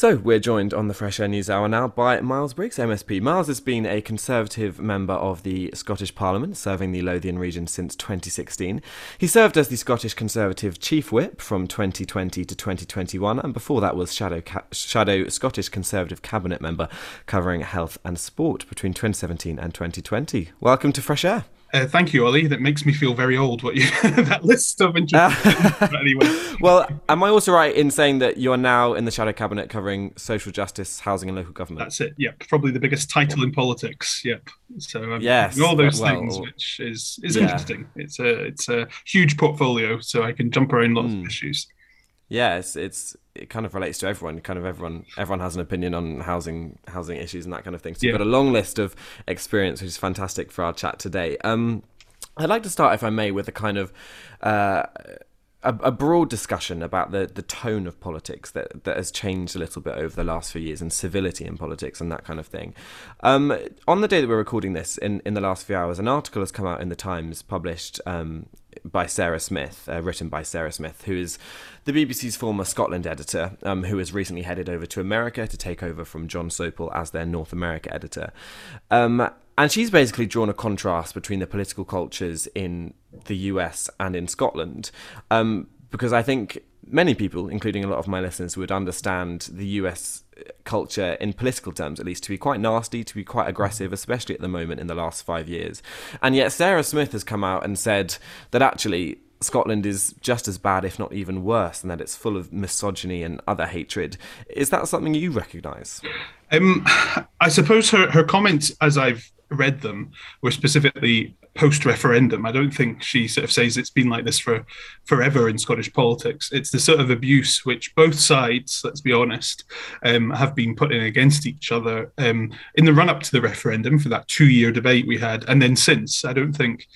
So, we're joined on the Fresh Air News Hour now by Miles Briggs, MSP. Miles has been a Conservative member of the Scottish Parliament, serving the Lothian region since 2016. He served as the Scottish Conservative Chief Whip from 2020 to 2021, and before that was Shadow Scottish Conservative Cabinet member covering health and sport between 2017 and 2020. Welcome to Fresh Air. Thank you, Ollie. That makes me feel very old. What you that list of interesting. But anyway, Well, am I also right in saying that you're now in the Shadow Cabinet covering social justice, housing, and local government? that's it. Yep, probably the biggest title in politics. Yep. So Yes, all those things, well, which is yeah. interesting. It's a huge portfolio, so I can jump around lots of Mm. issues. Yeah, it kind of relates to everyone. Kind of everyone has an opinion on housing issues and that kind of thing. So you've Yeah. got a long list of experience, which is fantastic for our chat today. I'd like to start, if I may, with a kind of uh, a broad discussion about the tone of politics that has changed a little bit over the last few years, and civility in politics and that kind of thing. On the day that we're recording this, in the last few hours, an article has come out in the Times, published by Sarah Smith, written by Sarah Smith, who is the BBC's former Scotland editor, who has recently headed over to America to take over from John Sopel as their North America editor. And she's basically drawn a contrast between the political cultures in the US and in Scotland, because I think many people, including a lot of my listeners, would understand the US culture, in political terms at least, to be quite nasty, to be quite aggressive, especially at the moment in the last 5 years. And yet Sarah Smith has come out and said that actually Scotland is just as bad, if not even worse, and that it's full of misogyny and other hatred. Is that something you recognise? Um, I suppose her comments, as I've read them, were specifically post-referendum. I don't think she sort of says it's been like this for forever in Scottish politics. It's the sort of abuse which both sides, let's be honest, have been putting against each other in the run-up to the referendum for that 2 year debate we had, and then since. I don't think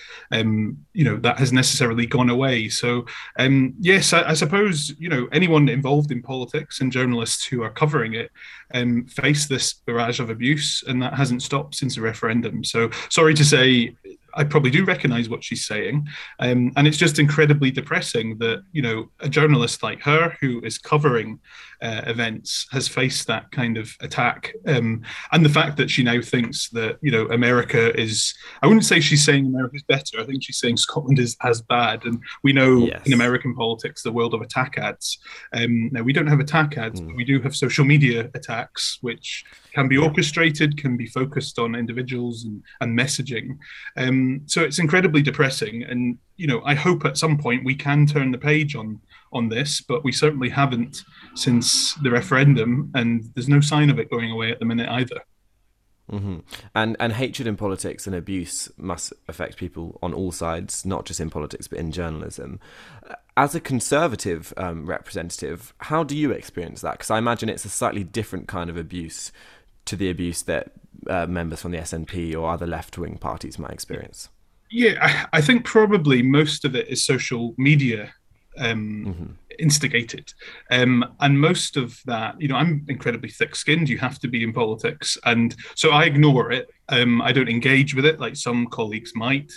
that has necessarily gone away. So yes, I suppose anyone involved in politics and journalists who are covering it face this barrage of abuse, and that hasn't stopped since the referendum. So sorry to say, I probably do recognise what she's saying, and it's just incredibly depressing that a journalist like her who is covering events has faced that kind of attack, and the fact that she now thinks that America is. I wouldn't say she's saying America's better. I think she's saying Scotland is as bad, and we know in Yes. American politics the world of attack ads. Now we don't have attack ads, but Mm. we do have social media attacks, which can be Yeah. orchestrated, can be focused on individuals and messaging. So it's incredibly depressing. And, I hope at some point we can turn the page on this, but we certainly haven't since the referendum. And there's no sign of it going away at the minute either. Hmm. And hatred in politics and abuse must affect people on all sides, not just in politics but in journalism. As a Conservative representative, how do you experience that? Because I imagine it's a slightly different kind of abuse to the abuse that members from the SNP or other left-wing parties might experience. Yeah, I think probably most of it is social media um, Hmm. instigated. And most of that, I'm incredibly thick skinned. You have to be in politics. And so I ignore it. I don't engage with it like some colleagues might.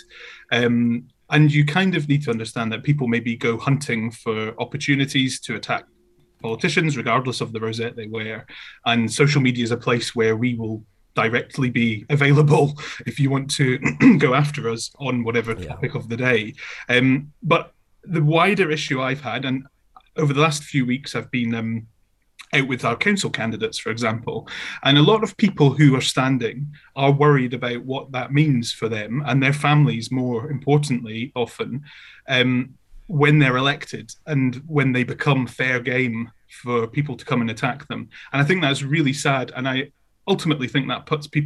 And you kind of need to understand that people maybe go hunting for opportunities to attack politicians, regardless of the rosette they wear. And social media is a place where we will directly be available if you want to go after us on whatever Yeah. topic of the day. But the wider issue I've had, and over the last few weeks, I've been out with our council candidates, for example, and a lot of people who are standing are worried about what that means for them and their families, more importantly, often. When they're elected and when they become fair game for people to come and attack them. And I think that's really sad. And I ultimately think that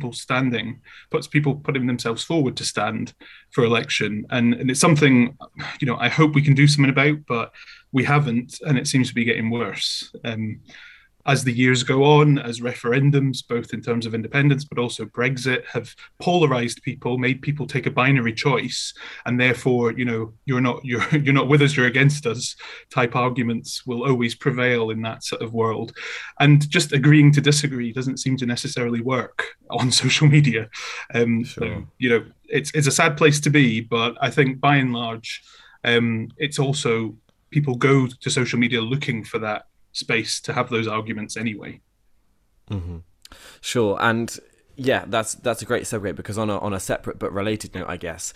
puts people putting themselves forward to stand for election. And it's something, I hope we can do something about, but we haven't. And it seems to be getting worse. As the years go on, as referendums, both in terms of independence but also Brexit, have polarized people, made people take a binary choice, and therefore, you're not with us, you're against us. Type arguments will always prevail in that sort of world, and just agreeing to disagree doesn't seem to necessarily work on social media. So Sure. it's a sad place to be, but I think by and large, it's also people go to social media looking for that space to have those arguments anyway. Sure, and yeah, that's a great segue because on a separate but related note, I guess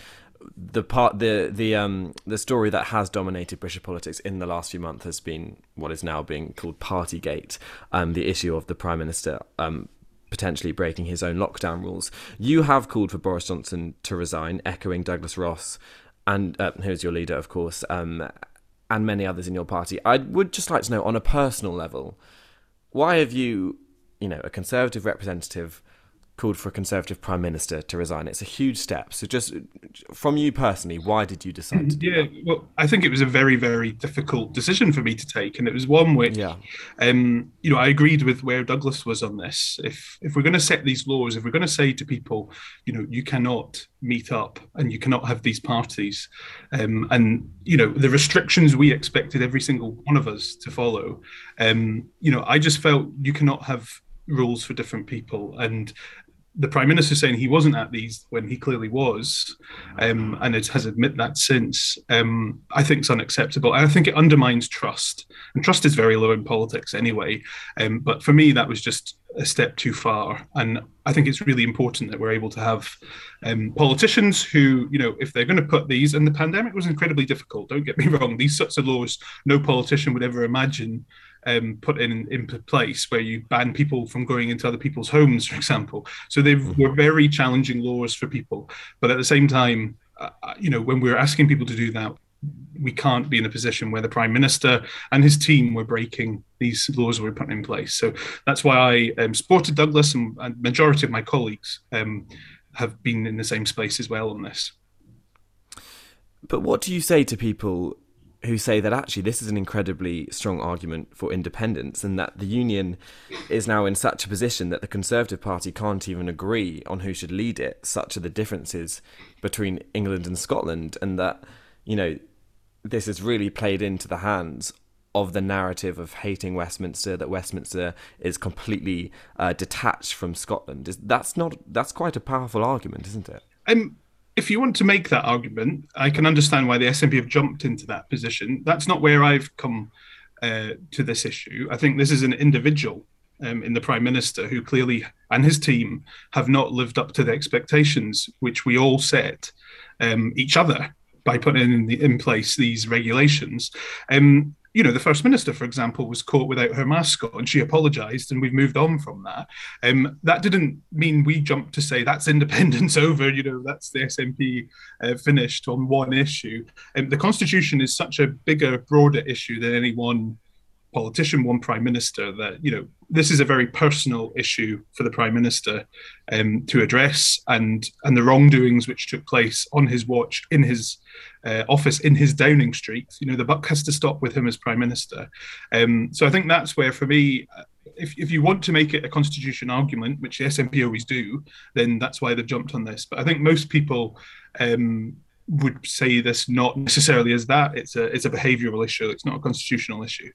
the story that has dominated British politics in the last few months has been what is now being called Partygate, the issue of the Prime Minister potentially breaking his own lockdown rules. You have called for Boris Johnson to resign, echoing Douglas Ross, and who's your leader, of course, and many others in your party. I would just like to know, on a personal level, why have you, a Conservative representative, called for a Conservative Prime Minister to resign? It's a huge step. So just from you personally, why did you decide to do Yeah, that? well, I think it was a very, very difficult decision for me to take, and it was one which, Yeah. I agreed with where Douglas was on this. If we're going to set these laws, if we're going to say to people, you cannot meet up and you cannot have these parties, and the restrictions we expected every single one of us to follow, I just felt you cannot have rules for different people. And the Prime Minister saying he wasn't at these when he clearly was, and it has admitted that since, I think is unacceptable. And I think it undermines trust. And trust is very low in politics anyway. But for me, that was just a step too far. And I think it's really important that we're able to have politicians who, if they're going to put these, and the pandemic was incredibly difficult, don't get me wrong, these sorts of laws, no politician would ever imagine put in place, where you ban people from going into other people's homes, for example. So they were very challenging laws for people. But at the same time, when we're asking people to do that, we can't be in a position where the Prime Minister and his team were breaking these laws we were putting in place. So that's why I supported Douglas, and majority of my colleagues have been in the same space as well on this. But what do you say to people who say that actually this is an incredibly strong argument for independence, and that the union is now in such a position that the Conservative Party can't even agree on who should lead it? Such are the differences between England and Scotland, and that, this has really played into the hands of the narrative of hating Westminster, that Westminster is completely detached from Scotland. That's quite a powerful argument, isn't it? If you want to make that argument, I can understand why the SNP have jumped into that position. That's not where I've come to this issue. I think this is an individual in the Prime Minister who clearly, and his team, have not lived up to the expectations which we all set each other by putting in place these regulations. The First Minister, for example, was caught without her mask on. She apologised, and we've moved on from that. That didn't mean we jumped to say that's independence over, that's the SNP finished on one issue. The Constitution is such a bigger, broader issue than any one politician, one Prime Minister, that, this is a very personal issue for the Prime Minister to address, and the wrongdoings which took place on his watch in his office in his Downing Street. The buck has to stop with him as Prime Minister. So I think that's where, for me, if you want to make it a constitution argument, which the SNP always do, then that's why they've jumped on this. But I think most people would say this not necessarily as that. It's a behavioural issue. It's not a constitutional issue.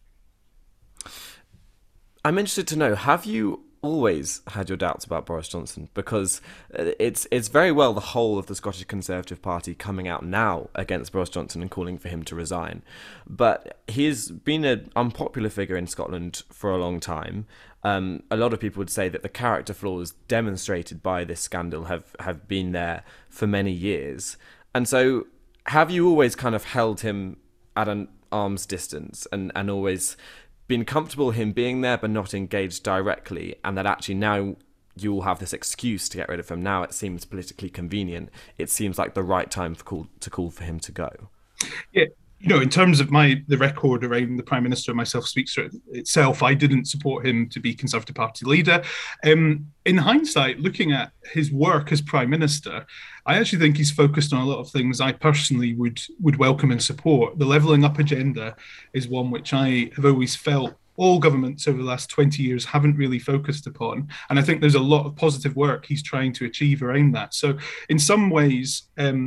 I'm interested to know, have you always had your doubts about Boris Johnson? Because it's very well the whole of the Scottish Conservative Party coming out now against Boris Johnson and calling for him to resign. But he's been an unpopular figure in Scotland for a long time. A lot of people would say that the character flaws demonstrated by this scandal have been there for many years. And so have you always kind of held him at an arm's distance and always been comfortable him being there but not engaged directly, and that actually now you will have this excuse to get rid of him? Now it seems politically convenient. It seems like the right time to call for him to go. Yeah. In terms of the record around the Prime Minister and myself speaks for itself. I didn't support him to be Conservative Party leader. In hindsight, looking at his work as Prime Minister, I actually think he's focused on a lot of things I personally would welcome and support. The levelling up agenda is one which I have always felt all governments over the last 20 years haven't really focused upon. And I think there's a lot of positive work he's trying to achieve around that. So in some ways,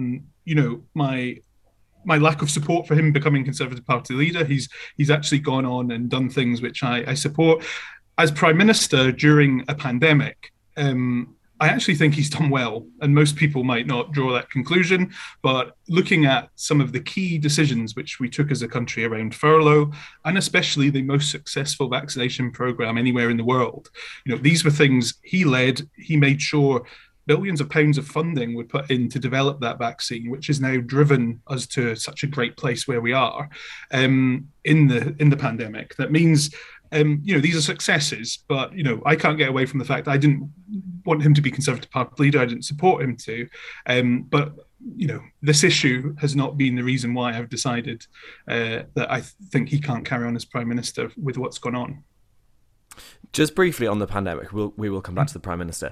my lack of support for him becoming Conservative Party leader, he's actually gone on and done things which I support. As Prime Minister during a pandemic, I actually think he's done well, and most people might not draw that conclusion. But looking at some of the key decisions which we took as a country around furlough, and especially the most successful vaccination program anywhere in the world, these were things he led. He made sure billions of pounds of funding were put in to develop that vaccine, which has now driven us to such a great place where we are in the pandemic. That means these are successes, but I can't get away from the fact that I didn't want him to be Conservative Party leader. I didn't support him to, but this issue has not been the reason why I've decided that I think he can't carry on as Prime Minister with what's gone on. Just briefly on the pandemic, we will come back to the Prime Minister.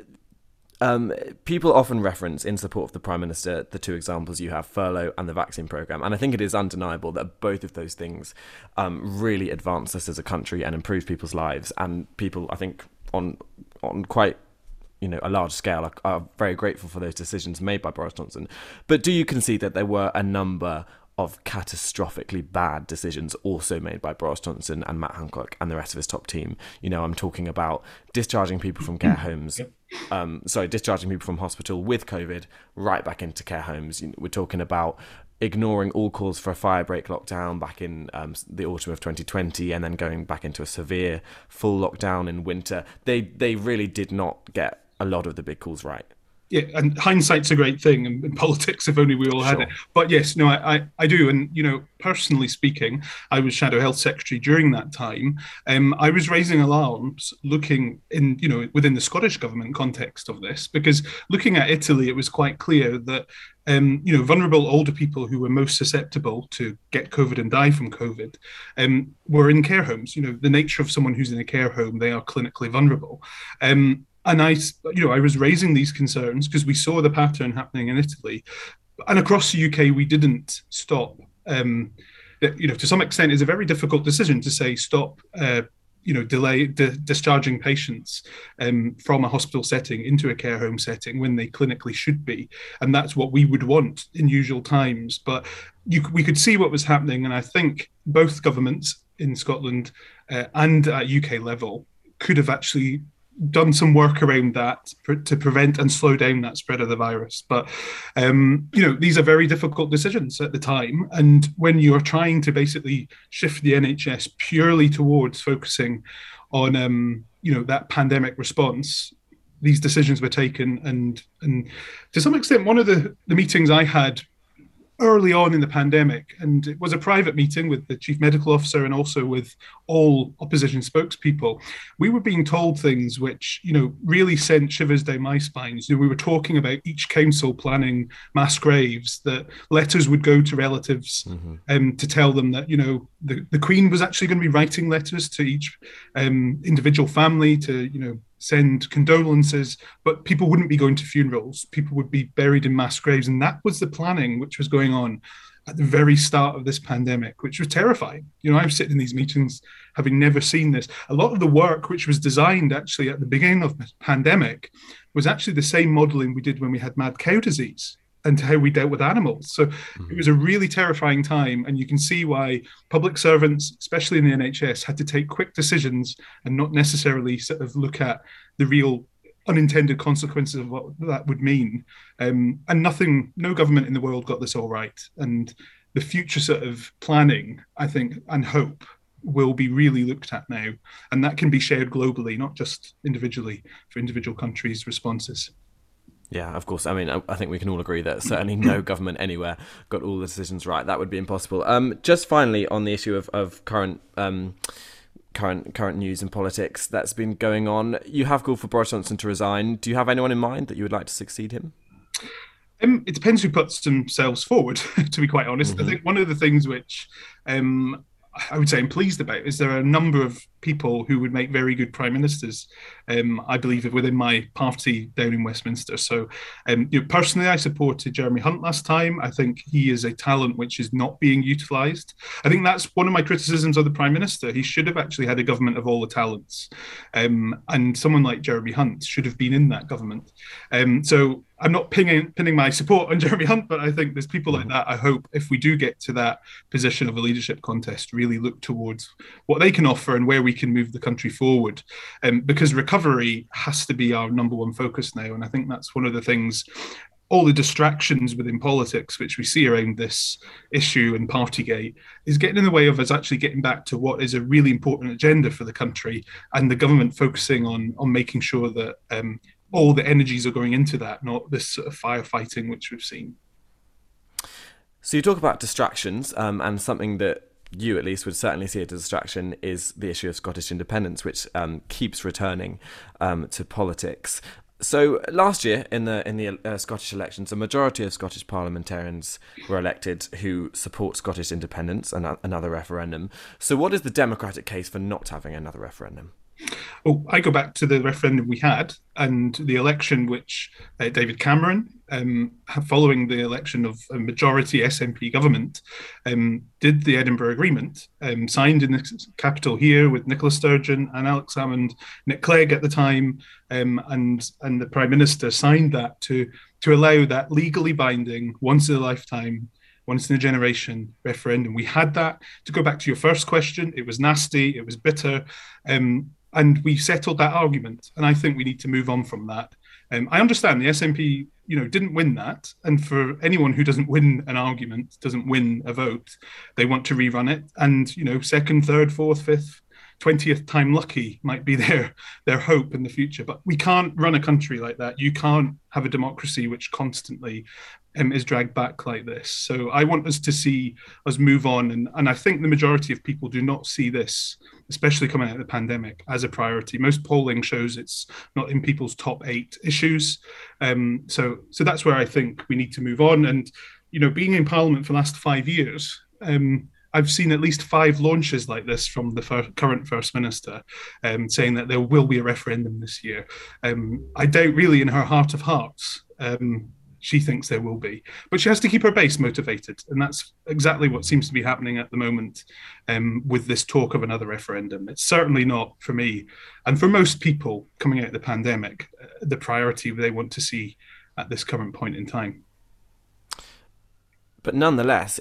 People often reference, in support of the Prime Minister, the two examples you have, furlough and the vaccine programme. And I think it is undeniable that both of those things really advance us as a country and improve people's lives. And people, I think, on quite a large scale are very grateful for those decisions made by Boris Johnson. But do you concede that there were a number of catastrophically bad decisions also made by Boris Johnson and Matt Hancock and the rest of his top team? I'm talking about discharging people from care homes, discharging people from hospital with COVID right back into care homes. We're talking about ignoring all calls for a firebreak lockdown back in the autumn of 2020 and then going back into a severe full lockdown in winter. They really did not get a lot of the big calls right. Yeah, and hindsight's a great thing in politics, if only we all had it. But yes, no, I do. And, personally speaking, I was Shadow Health Secretary during that time. I was raising alarms looking in, within the Scottish Government context of this, because looking at Italy, it was quite clear that, vulnerable older people who were most susceptible to get COVID and die from COVID were in care homes. The nature of someone who's in a care home, they are clinically vulnerable. And I was raising these concerns because we saw the pattern happening in Italy, and across the UK, we didn't stop. To some extent, it's a very difficult decision to say stop. Delay discharging patients from a hospital setting into a care home setting when they clinically should be, and that's what we would want in usual times. But we could see what was happening, and I think both governments in Scotland and at UK level could have actually done some work around that to prevent and slow down that spread of the virus. But, these are very difficult decisions at the time. And when you're trying to basically shift the NHS purely towards focusing on, that pandemic response, these decisions were taken. And to some extent, one of the meetings I had early on in the pandemic, and it was a private meeting with the chief medical officer and also with all opposition spokespeople, we were being told things which, really sent shivers down my spine. We were talking about each council planning mass graves, that letters would go to relatives to tell them that, the Queen was actually going to be writing letters to each individual family to, send condolences, but people wouldn't be going to funerals. People would be buried in mass graves. And that was the planning which was going on at the very start of this pandemic, which was terrifying. I was sitting in these meetings having never seen this. A lot of the work which was designed actually at the beginning of the pandemic was actually the same modelling we did when we had mad cow disease and how we dealt with animals. So it was a really terrifying time. And you can see why public servants, especially in the NHS, had to take quick decisions and not necessarily sort of look at the real unintended consequences of what that would mean. And no government in the world got this all right. And the future sort of planning, I think, and hope will be really looked at now. And that can be shared globally, not just individually for individual countries' responses. Yeah, of course. I mean, I think we can all agree that certainly no government anywhere got all the decisions right. That would be impossible. Just finally, on the issue of current news and politics that's been going on, you have called for Boris Johnson to resign. Do you have anyone in mind that you would like to succeed him? It depends who puts themselves forward, to be quite honest. I think one of the things which I would say I'm pleased about is there are a number of people who would make very good prime ministers, I believe, within my party down in Westminster. So personally, I supported Jeremy Hunt last time. I think he is a talent which is not being utilised. I think that's one of my criticisms of the prime minister. He should have actually had a government of all the talents. And someone like Jeremy Hunt should have been in that government. So I'm not pinning my support on Jeremy Hunt, but I think there's people like that. I hope if we do get to that position of a leadership contest, really look towards what they can offer and where we can move the country forward. Because recovery has to be our number one focus now. And I think that's one of the things, all the distractions within politics, which we see around this issue and Partygate, is getting in the way of us actually getting back to what is a really important agenda for the country, and the government focusing on making sure that all the energies are going into that, not this sort of firefighting which we've seen. So you talk about distractions, and something that you at least would certainly see as a distraction is the issue of Scottish independence, which keeps returning to politics. So last year in the Scottish elections, a majority of Scottish parliamentarians were elected who support Scottish independence and another referendum. So what is the democratic case for not having another referendum? Well, I go back to the referendum we had and the election which David Cameron, following the election of a majority SNP government, did the Edinburgh Agreement, signed in the capital here with Nicola Sturgeon and Alex Salmond, Nick Clegg at the time, and the Prime Minister signed that to allow that legally binding, once in a lifetime, once in a generation referendum. We had that. To go back to your first question, it was nasty, it was bitter, and we settled that argument. And I think we need to move on from that. I understand the SNP, didn't win that. And for anyone who doesn't win an argument, doesn't win a vote, they want to rerun it. And, second, third, fourth, fifth, 20th time lucky might be their hope in the future. But we can't run a country like that. You can't have a democracy which constantly is dragged back like this. So I want us to see us move on. And I think the majority of people do not see this, especially coming out of the pandemic, as a priority. Most polling shows it's not in people's top 8 issues. So that's where I think we need to move on. And, being in Parliament for the last 5 years, I've seen at least 5 launches like this from the current First Minister, saying that there will be a referendum this year. I doubt really in her heart of hearts she thinks there will be. But she has to keep her base motivated. And that's exactly what seems to be happening at the moment with this talk of another referendum. It's certainly not, for me, and for most people coming out of the pandemic, the priority they want to see at this current point in time. But nonetheless,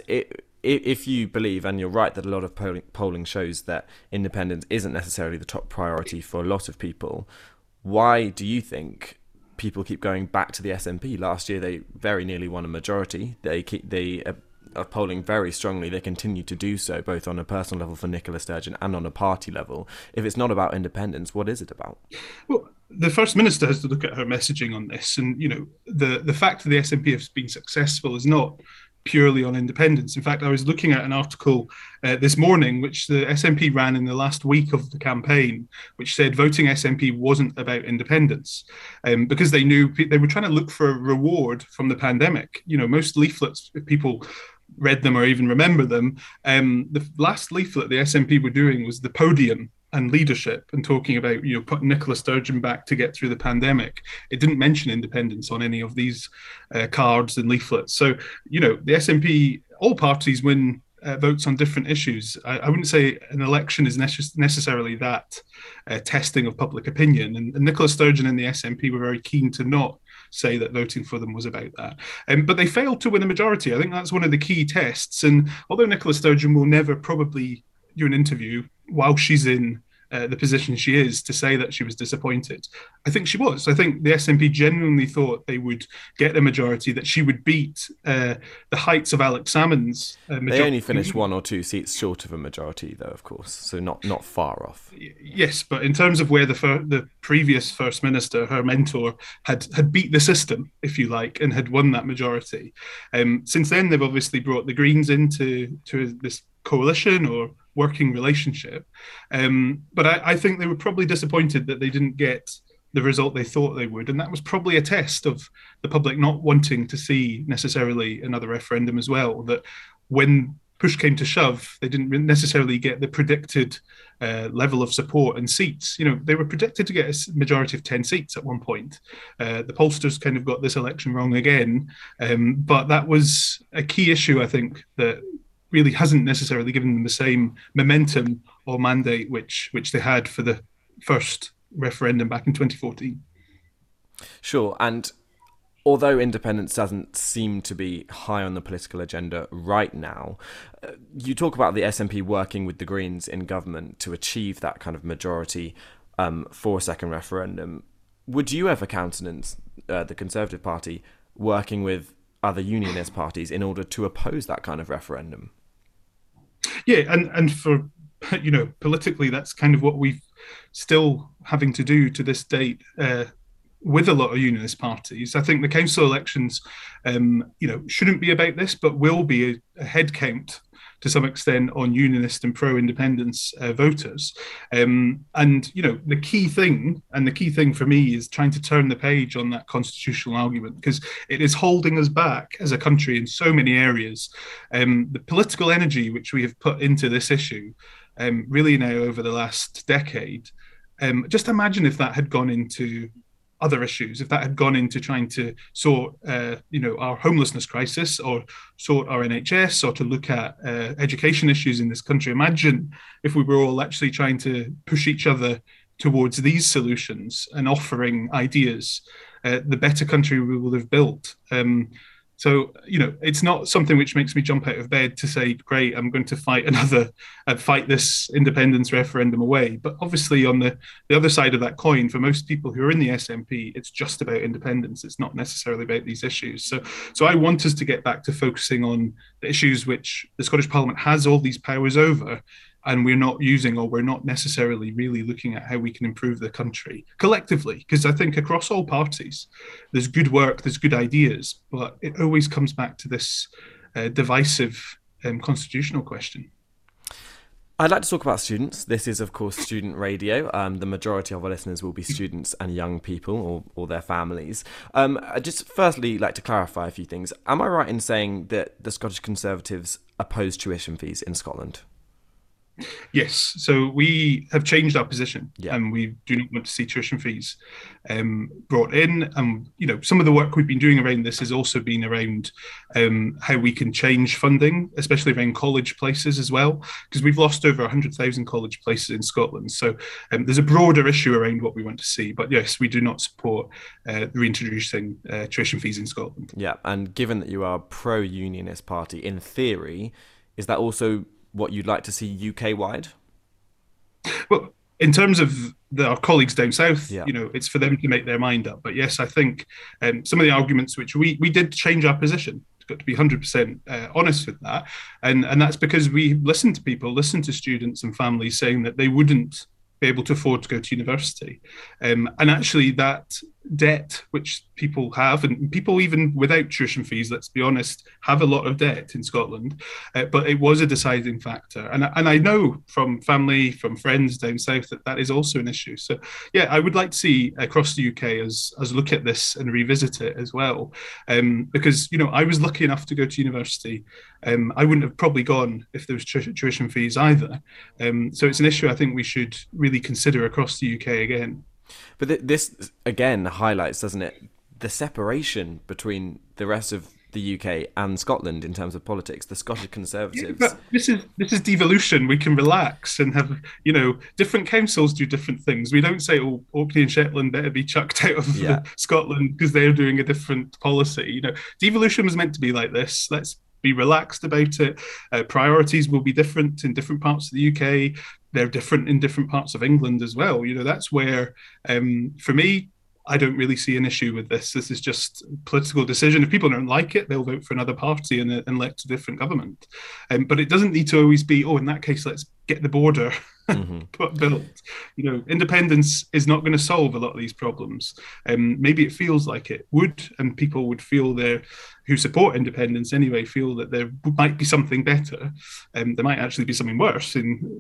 if you believe, and you're right, that a lot of polling shows that independence isn't necessarily the top priority for a lot of people, why do you think people keep going back to the SNP? Last year, they very nearly won a majority. They are polling very strongly. They continue to do so, both on a personal level for Nicola Sturgeon and on a party level. If it's not about independence, what is it about? Well, the First Minister has to look at her messaging on this. And, the fact that the SNP has been successful is not purely on independence. In fact, I was looking at an article this morning, which the SNP ran in the last week of the campaign, which said voting SNP wasn't about independence, because they knew they were trying to look for a reward from the pandemic. Most leaflets, if people read them or even remember them, the last leaflet the SNP were doing was the podium and leadership, and talking about putting Nicola Sturgeon back to get through the pandemic. It didn't mention independence on any of these cards and leaflets. So the SNP, all parties win votes on different issues. I wouldn't say an election is necessarily that testing of public opinion. And Nicola Sturgeon and the SNP were very keen to not say that voting for them was about that. But they failed to win a majority. I think that's one of the key tests. And although Nicola Sturgeon will never probably do an interview while she's in the position she is to say that she was disappointed, I think she was. I think the SNP genuinely thought they would get a majority, that she would beat the heights of Alex Salmond's majority. They only finished 1 or 2 seats short of a majority, though, of course, so not far off. Yes, but in terms of where the previous First Minister, her mentor, had beat the system, if you like, and had won that majority. Since then, they've obviously brought the Greens into this coalition or working relationship. But I think they were probably disappointed that they didn't get the result they thought they would. And that was probably a test of the public not wanting to see necessarily another referendum as well, that when push came to shove, they didn't necessarily get the predicted level of support and seats. They were predicted to get a majority of 10 seats at one point. The pollsters kind of got this election wrong again. But that was a key issue, I think, that really hasn't necessarily given them the same momentum or mandate which they had for the first referendum back in 2014. Sure, and although independence doesn't seem to be high on the political agenda right now, you talk about the SNP working with the Greens in government to achieve that kind of majority for a second referendum. Would you ever countenance the Conservative Party working with other unionist parties in order to oppose that kind of referendum? Yeah, and for politically, that's kind of what we've still having to do to this date. With a lot of unionist parties, I think the council elections, shouldn't be about this, but will be a head count to some extent on unionist and pro-independence voters. The key thing for me is trying to turn the page on that constitutional argument, because it is holding us back as a country in so many areas. The political energy which we have put into this issue, really now over the last decade, just imagine if that had gone into other issues, if that had gone into trying to sort, our homelessness crisis, or sort our NHS, or to look at education issues in this country. Imagine if we were all actually trying to push each other towards these solutions and offering ideas, the better country we will have built. So, it's not something which makes me jump out of bed to say, great, I'm going to fight this independence referendum away. But obviously, on the other side of that coin, for most people who are in the SNP, it's just about independence. It's not necessarily about these issues. So I want us to get back to focusing on the issues which the Scottish Parliament has all these powers over, and we're not using, or we're not necessarily really looking at how we can improve the country collectively. Because I think across all parties, there's good work, there's good ideas, but it always comes back to this divisive constitutional question. I'd like to talk about students. This is, of course, student radio. The majority of our listeners will be students and young people, or their families. I just firstly like to clarify a few things. Am I right in saying that the Scottish Conservatives oppose tuition fees in Scotland? Yes, so we have changed our position, Yeah. and we do not want to see tuition fees brought in. And some of the work we've been doing around this has also been around how we can change funding, especially around college places as well, because we've lost over 100,000 college places in Scotland. So there's a broader issue around what we want to see. But yes, we do not support reintroducing tuition fees in Scotland. Yeah, and given that you are a pro-unionist party, in theory, is that also what you'd like to see UK-wide? Well, in terms of our colleagues down south, Yeah. it's for them to make their mind up. But yes, I think some of the arguments which we did change our position, got to be 100% honest with that. And that's because we listened to people, listened to students and families saying that they wouldn't be able to afford to go to university. And actually that debt which people have, and people even without tuition fees, let's be honest, have a lot of debt in Scotland, but it was a deciding factor. And I know from family, from friends down south, that is also an issue. So yeah, I would like to see across the UK as look at this and revisit it as well, because I was lucky enough to go to university. I wouldn't have probably gone if there was tuition fees either. So it's an issue I think we should really consider across the UK again. But this, again, highlights, doesn't it, the separation between the rest of the UK and Scotland in terms of politics. The Scottish Conservatives... Yeah, but this is devolution. We can relax and have, different councils do different things. We don't say, Orkney and Shetland better be chucked out of Scotland because they're doing a different policy. Devolution was meant to be like this. Let's be relaxed about it. Priorities will be different in different parts of the UK. They're different in different parts of England as well. That's where, for me, I don't really see an issue with this. This is just a political decision. If people don't like it, they'll vote for another party and elect a different government. But it doesn't need to always be, in that case, let's get the border built. Independence is not going to solve a lot of these problems. Maybe it feels like it would, and people would feel who support independence anyway, feel that there might be something better. There might actually be something worse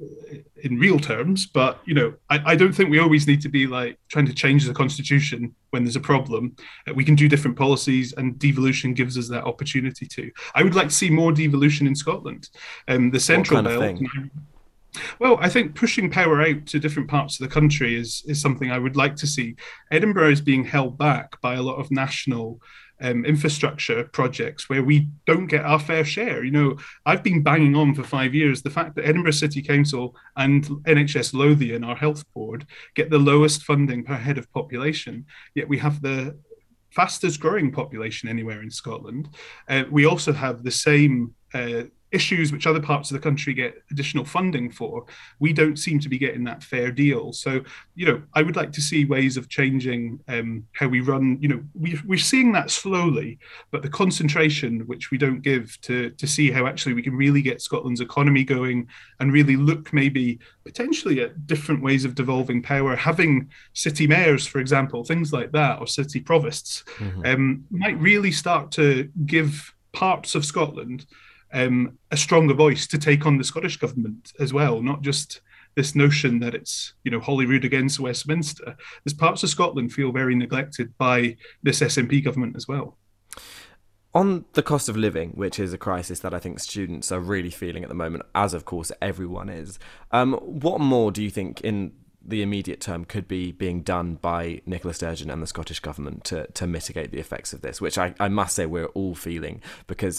in real terms. But, I don't think we always need to be like trying to change the constitution when there's a problem. We can do different policies, and devolution gives us that opportunity to. I would like to see more devolution in Scotland. The Central Belt. Well, I think pushing power out to different parts of the country is something I would like to see. Edinburgh is being held back by a lot of national infrastructure projects where we don't get our fair share. I've been banging on for 5 years the fact that Edinburgh City Council and NHS Lothian, our health board, get the lowest funding per head of population, yet we have the fastest growing population anywhere in Scotland. We also have the same issues which other parts of the country get additional funding for. We don't seem to be getting that fair deal. So, I would like to see ways of changing how we run. We're seeing that slowly, but the concentration which we don't give to see how actually we can really get Scotland's economy going and really look maybe potentially at different ways of devolving power, having city mayors, for example, things like that, or city provosts, might really start to give parts of Scotland a stronger voice to take on the Scottish government as well, not just this notion that it's Holyrood against Westminster. There's parts of Scotland feel very neglected by this SNP government as well. On the cost of living, which is a crisis that I think students are really feeling at the moment, as of course everyone is, what more do you think in the immediate term could be being done by Nicola Sturgeon and the Scottish government to mitigate the effects of this, which I must say we're all feeling, because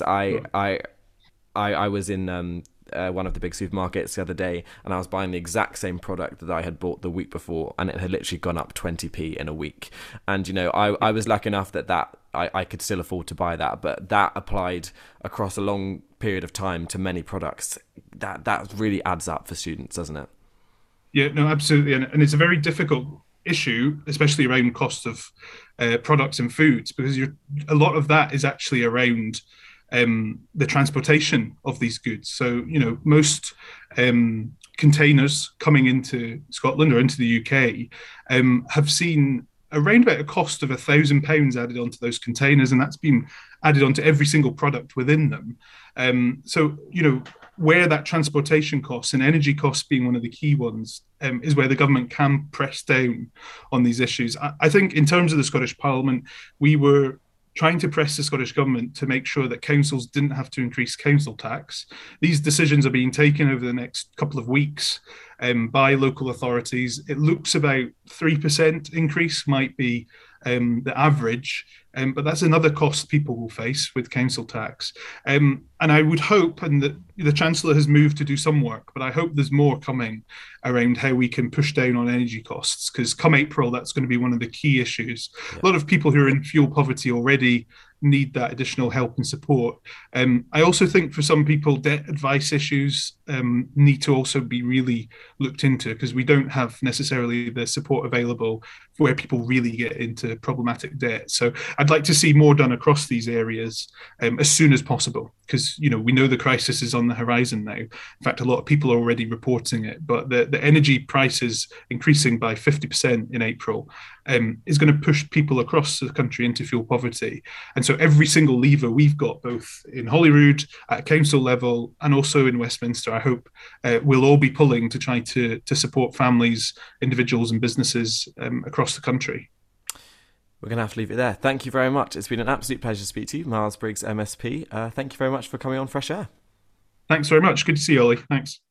I was in one of the big supermarkets the other day, and I was buying the exact same product that I had bought the week before, and it had literally gone up 20p in a week. And I was lucky enough that I could still afford to buy that, but that applied across a long period of time to many products. That really adds up for students, doesn't it? Yeah, no, absolutely, and it's a very difficult issue, especially around cost of products and foods, because a lot of that is actually around the transportation of these goods. So, most containers coming into Scotland or into the UK have seen around about a cost of £1,000 added onto those containers, and that's been added onto every single product within them. So, where that transportation costs and energy costs being one of the key ones is where the government can press down on these issues. I think in terms of the Scottish Parliament, we were trying to press the Scottish government to make sure that councils didn't have to increase council tax. These decisions are being taken over the next couple of weeks by local authorities. It looks about 3% increase might be the average, but that's another cost people will face with council tax. And I would hope, and the Chancellor has moved to do some work, but I hope there's more coming around how we can push down on energy costs, because come April, that's going to be one of the key issues. Yeah. A lot of people who are in fuel poverty already need that additional help and support. I also think for some people, debt advice issues need to also be really looked into, because we don't have necessarily the support available for where people really get into problematic debt. So I'd like to see more done across these areas as soon as possible, because we know the crisis is on the horizon now. In fact, a lot of people are already reporting it, but the energy prices increasing by 50% in April is going to push people across the country into fuel poverty. And so every single lever we've got, both in Holyrood, at council level, and also in Westminster, I hope we'll all be pulling to try to support families, individuals and businesses across the country. We're going to have to leave it there. Thank you very much. It's been an absolute pleasure to speak to you, Miles Briggs, MSP. Thank you very much for coming on Fresh Air. Thanks very much. Good to see you, Ollie. Thanks.